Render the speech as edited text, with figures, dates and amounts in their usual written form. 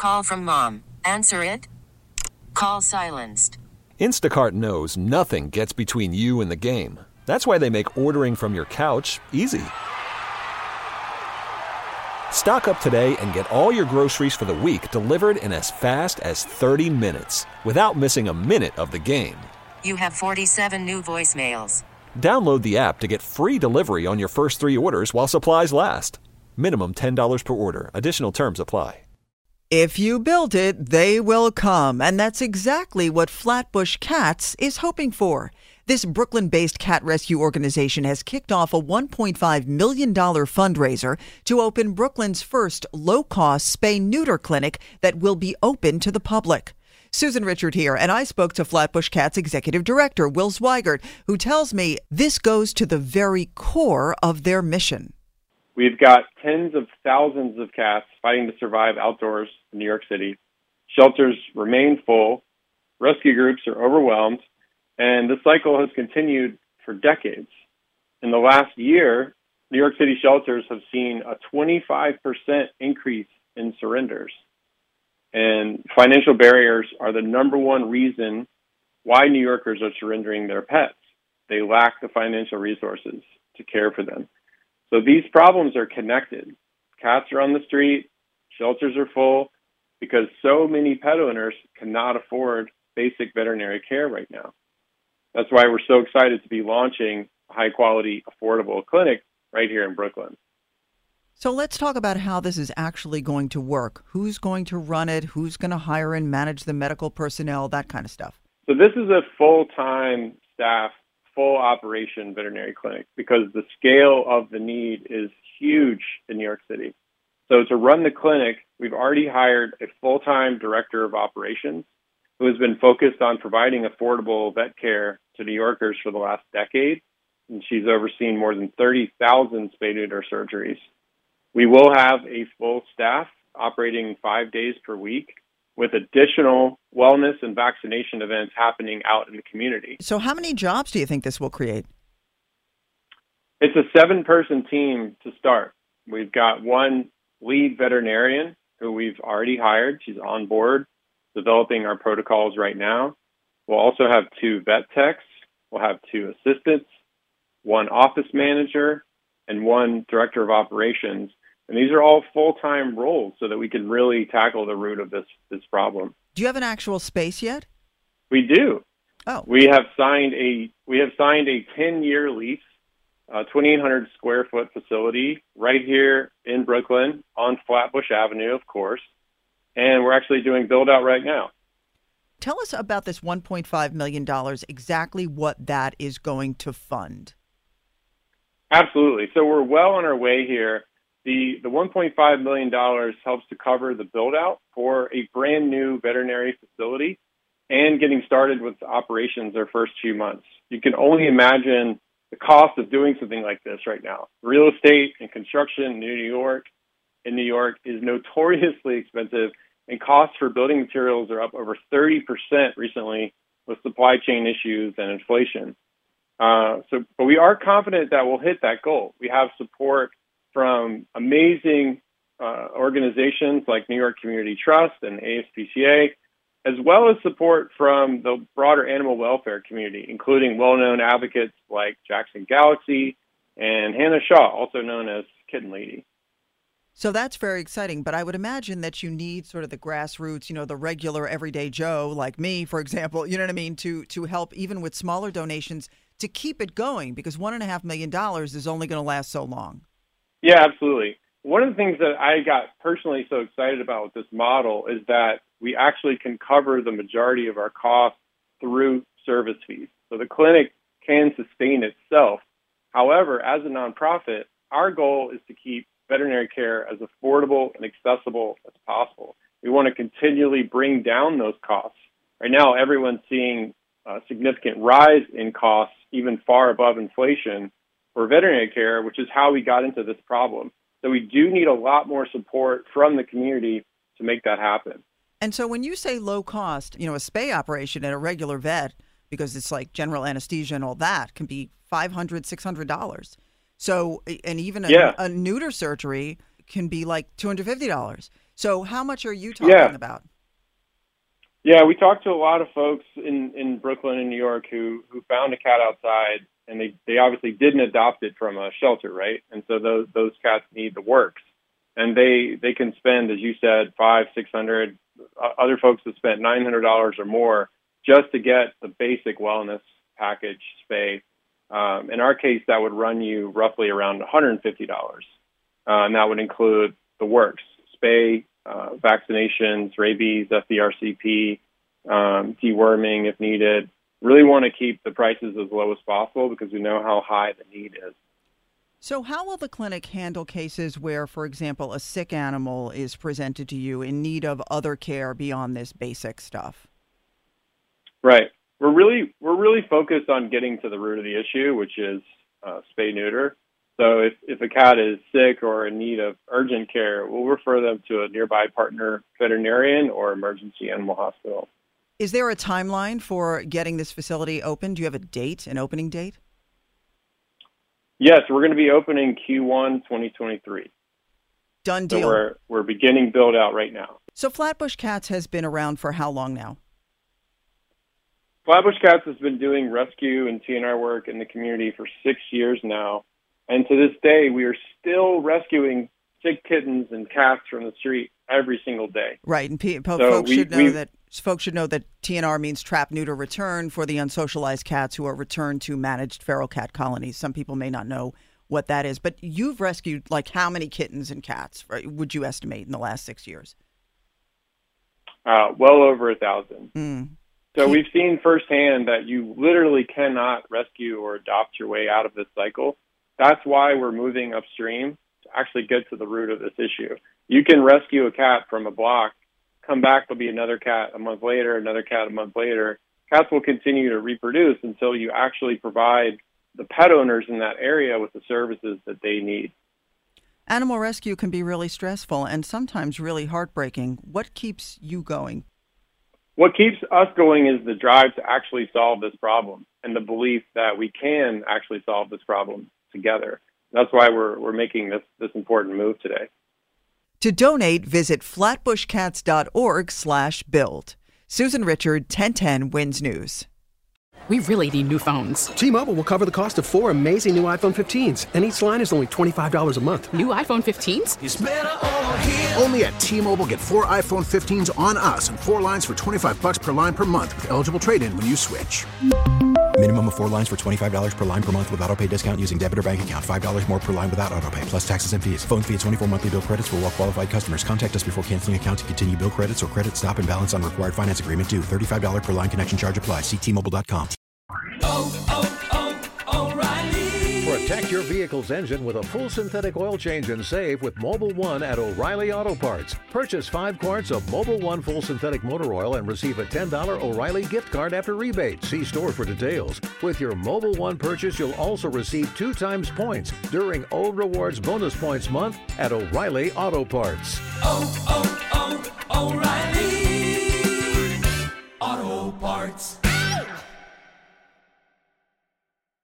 Call from mom. Answer it. Call silenced. Instacart knows nothing gets between you and the game. That's why they make ordering from your couch easy. Stock up today and get all your groceries for the week delivered in as fast as 30 minutes without missing a minute of the game. You have 47 new voicemails. Download the app to get free delivery on your first 3 orders while supplies last. Minimum $10 per order. Additional terms apply. If you build it, they will come. And that's exactly what Flatbush Cats is hoping for. This Brooklyn-based cat rescue organization has kicked off a $1.5 million fundraiser to open Brooklyn's first low-cost spay-neuter clinic that will be open to the public. Susan Richard here, and I spoke to Flatbush Cats Executive Director Will Zweigert, who tells me this goes to the very core of their mission. We've got tens of thousands of cats fighting to survive outdoors in New York City. Shelters remain full. Rescue groups are overwhelmed. And the cycle has continued for decades. In the last year, New York City shelters have seen a 25% increase in surrenders. And financial barriers are the number one reason why New Yorkers are surrendering their pets. They lack the financial resources to care for them. So these problems are connected. Cats are on the street, shelters are full, because so many pet owners cannot afford basic veterinary care right now. That's why we're so excited to be launching a high-quality, affordable clinic right here in Brooklyn. So let's talk about how this is actually going to work. Who's going to run it? Who's going to hire and manage the medical personnel, that kind of stuff? So this is a full-time staff, full operation veterinary clinic because the scale of the need is huge in New York City. So to run the clinic, we've already hired a full-time director of operations who has been focused on providing affordable vet care to New Yorkers for the last decade. And she's overseen more than 30,000 spay-neuter surgeries. We will have a full staff operating 5 days per week with additional wellness and vaccination events happening out in the community. So how many jobs do you think this will create? It's a 7-person team to start. We've got one lead veterinarian who we've already hired. She's on board developing our protocols right now. We'll also have 2 vet techs. We'll have 2 assistants, 1 office manager, and 1 director of operations. And these are all full-time roles so that we can really tackle the root of this problem. Do you have an actual space yet? We do. Oh. We have signed a 10-year lease, a 2,800 square foot facility right here in Brooklyn on Flatbush Avenue, of course. And we're actually doing build out right now. Tell us about this $1.5 million, exactly what that is going to fund. Absolutely. So we're well on our way here. The $1.5 million helps to cover the build out for a brand new veterinary facility and getting started with operations our first few months. You can only imagine the cost of doing something like this right now. Real estate and construction in New York is notoriously expensive, and costs for building materials are up over 30% recently with supply chain issues and inflation. But we are confident that we'll hit that goal. We have support from amazing organizations like New York Community Trust and ASPCA, as well as support from the broader animal welfare community, including well-known advocates like Jackson Galaxy and Hannah Shaw, also known as Kitten Lady. So that's very exciting, but I would imagine that you need sort of the grassroots, the regular everyday Joe like me, for example, you know what I mean, to help even with smaller donations to keep it going, because $1.5 million is only going to last so long. Yeah, absolutely. One of the things that I got personally so excited about with this model is that we actually can cover the majority of our costs through service fees. So the clinic can sustain itself. However, as a nonprofit, our goal is to keep veterinary care as affordable and accessible as possible. We want to continually bring down those costs. Right now, everyone's seeing a significant rise in costs, even far above inflation, for veterinary care, which is how we got into this problem. So we do need a lot more support from the community to make that happen. And so when you say low cost, a spay operation at a regular vet, because it's like general anesthesia and all that, can be $500, $600. So, and even a neuter surgery can be like $250. So how much are you talking about? Yeah, we talked to a lot of folks in Brooklyn and New York who found a cat outside, and they obviously didn't adopt it from a shelter, right? And so those cats need the works. And they can spend, as you said, $500, $600. Other folks have spent $900 or more just to get the basic wellness package spay. In our case, that would run you roughly around $150. And that would include the works, spay, vaccinations, rabies, FDRCP, deworming if needed. Really want to keep the prices as low as possible because we know how high the need is. So how will the clinic handle cases where, for example, a sick animal is presented to you in need of other care beyond this basic stuff? Right. We're really focused on getting to the root of the issue, which is spay neuter. So if a cat is sick or in need of urgent care, we'll refer them to a nearby partner veterinarian or emergency animal hospital. Is there a timeline for getting this facility open? Do you have an opening date? Yes, we're going to be opening Q1 2023. Done deal. So we're beginning build out right now. So Flatbush Cats has been around for how long now? Flatbush Cats has been doing rescue and TNR work in the community for 6 years now. And to this day, we are still rescuing sick kittens and cats from the street every single day. Right, and folks should know that TNR means trap, neuter, return for the unsocialized cats who are returned to managed feral cat colonies. Some people may not know what that is, but you've rescued like how many kittens and cats, would you estimate, in the last 6 years? Well over 1,000. So we've seen firsthand that you literally cannot rescue or adopt your way out of this cycle. That's why we're moving upstream to actually get to the root of this issue. You can rescue a cat from a block, come back, there'll be another cat a month later, another cat a month later. Cats will continue to reproduce until you actually provide the pet owners in that area with the services that they need. Animal rescue can be really stressful and sometimes really heartbreaking. What keeps you going? What keeps us going is the drive to actually solve this problem and the belief that we can actually solve this problem together. That's why we're making this important move today. To donate, visit flatbushcats.org/build. Susan Richard, 1010 Wins News. We really need new phones. T-Mobile will cover the cost of 4 amazing new iPhone 15s, and each line is only $25 a month. New iPhone 15s? It's better over here. Only at T-Mobile, get 4 iPhone 15s on us and 4 lines for $25 per line per month with eligible trade-in when you switch. Minimum of 4 lines for $25 per line per month with autopay discount using debit or bank account. $5 more per line without autopay, plus taxes and fees. Phone fee at 24 monthly bill credits for well-qualified customers. Contact us before canceling account to continue bill credits or credit stop and balance on required finance agreement due. $35 per line connection charge applies. See T-Mobile.com. O'Reilly. Protect your vehicle's engine with a full synthetic oil change and save with Mobil 1 at O'Reilly Auto Parts. Purchase 5 quarts of Mobil 1 full synthetic motor oil and receive a $10 O'Reilly gift card after rebate. See store for details. With your Mobil 1 purchase, you'll also receive 2 times points during O Rewards Bonus Points Month at O'Reilly Auto Parts. O'Reilly Auto Parts.